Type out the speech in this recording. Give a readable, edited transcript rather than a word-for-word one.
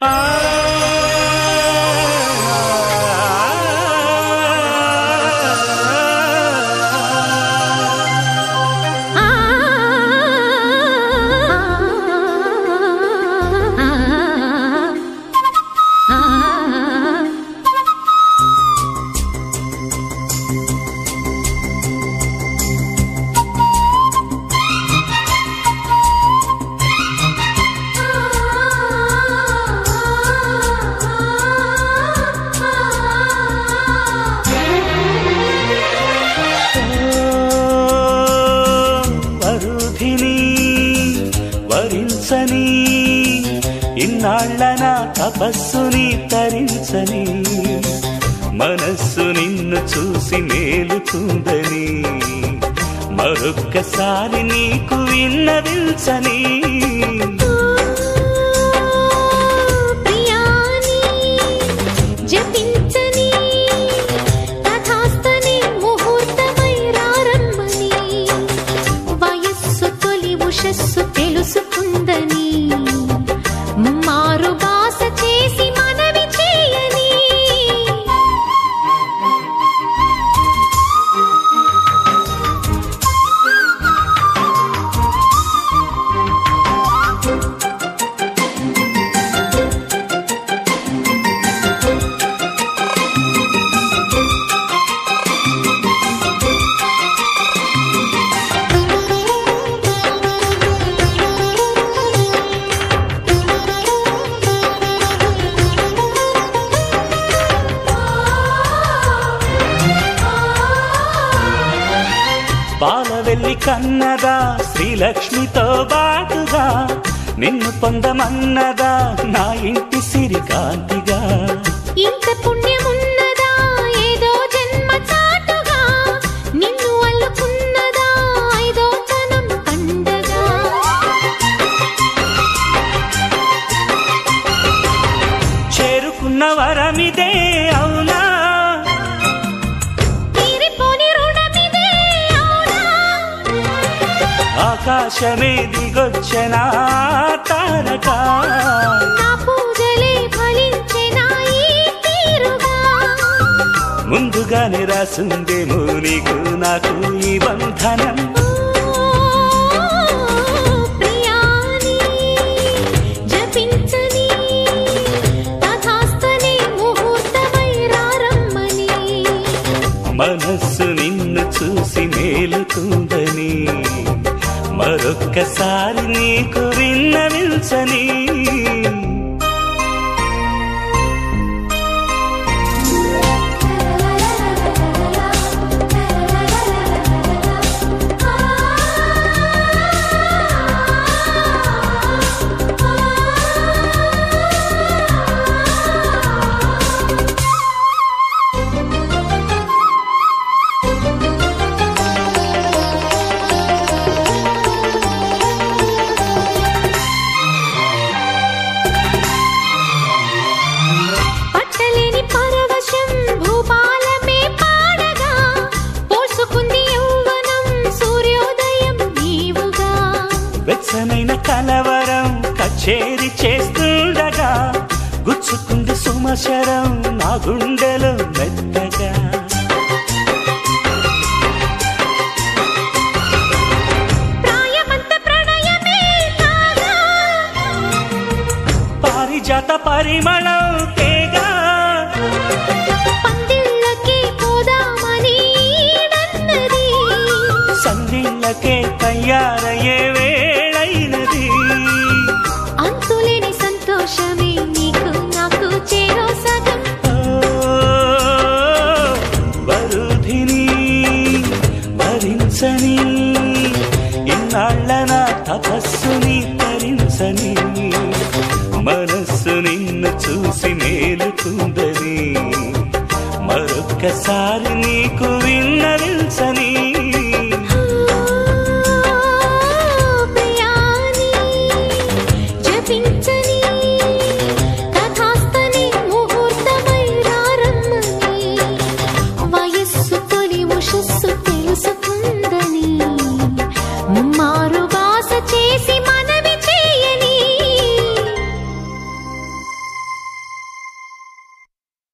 ఇన్నాళ్ళన తపస్సుని తరించని మనస్సు నిన్ను చూసి మేలుకుందని మరొక్కసారి నీకు విన్నవించని తెలుసుకుందని మారు బాస చేసి మనవి చేయని బాలవెల్లి కన్నదా శ్రీలక్ష్మితో బాటుగా నిన్ను పొందమన్నదా నా ఇంటి సిరికాంతిగా ఇంత పుణ్యమున్నదా ఏదో జన్మ చాటుగా నిన్ను అల్లుకున్నదా ఐదో జనం పండగా చేరుకున్న వరమిదే అవునా ఆకాశమే దిగొచ్చెనా తారక నా పూజలే ఫలించెనా ఈ తీరుగా ముందుగానే రాసుందేమో నీకు నాకు ఈ బంధనం ప్రియాని జపించని తథాస్తనే ముహూర్తమై రారమ్మని మనస్సు నిన్ను చూసి మేలుకుందని మరొక్కసారి నీకు విన్నవించని వెచ్చనైన కలవరం కచేరి చేస్తుండగా గుచ్చుకుంది సుమశరం నా గుండెలో మెత్తగా ప్రాయమంత ప్రణయమే కాగా పారిజాత పరిమళం తేగా పందిళ్ళకి పోదామని నన్నది సందిళ్ళకే తయారయ్యే వేళైనది అంతులేని సంతోషమే నీకు నాకు చేరో సగం వరుధిని భరించని ఇన్నాళ్ళ నా తపస్సుని తరించని మనస్సు నిన్ను చూసి మేలుకుందని మరొక్కసారి నీకు విన్నవించని